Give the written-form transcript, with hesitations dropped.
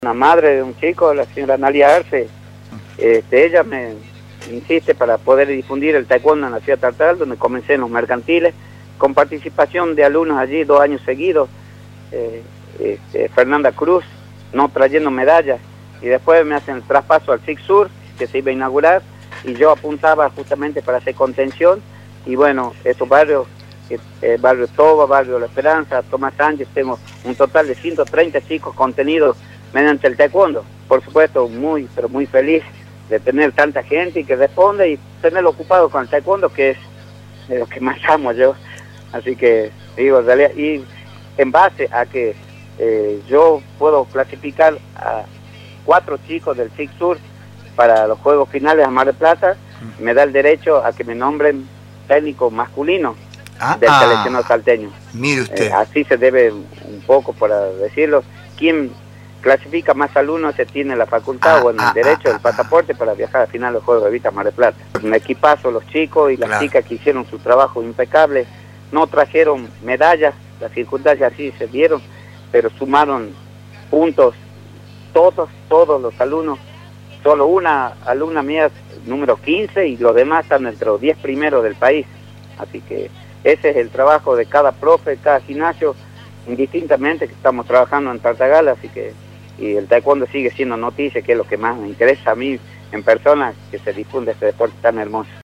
Una madre de un chico, la señora Analia Arce, ella me insiste para poder difundir el taekwondo en la ciudad de Tartagal, donde comencé en los mercantiles, con participación de alumnos allí 2 años seguidos, Fernanda Cruz, no trayendo medallas, y después me hacen el traspaso al SIC Sur, que se iba a inaugurar, y yo apuntaba justamente para hacer contención, y bueno, estos barrios, barrio Toba, barrio La Esperanza, Tomás Sánchez, tengo un total de 130 chicos contenidos mediante el taekwondo. Por supuesto, pero muy feliz de tener tanta gente y que responde y tenerlo ocupado con el taekwondo, que es de lo que más amo yo. Así que, digo, en realidad, y en base a que yo puedo clasificar a 4 chicos del SIC Sur para los Juegos Finales de Mar del Plata, me da el derecho a que me nombren técnico masculino del seleccionado salteño. Mire usted. Así se debe un poco, para decirlo. ¿Quién clasifica más alumnos? Se tiene la facultad o el derecho del pasaporte para viajar al final de los Juegos de Vita Mar del Plata. Un equipazo, los chicos y las chicas que hicieron su trabajo impecable. No trajeron medallas, las circunstancias así se dieron, pero sumaron puntos todos los alumnos. Solo una alumna mía, número 15, y los demás están entre los 10 primeros del país. Así que ese es el trabajo de cada profe, cada gimnasio, indistintamente, que estamos trabajando en Tartagal, así que y el taekwondo sigue siendo noticia, que es lo que más me interesa a mí en persona, que se difunde este deporte tan hermoso.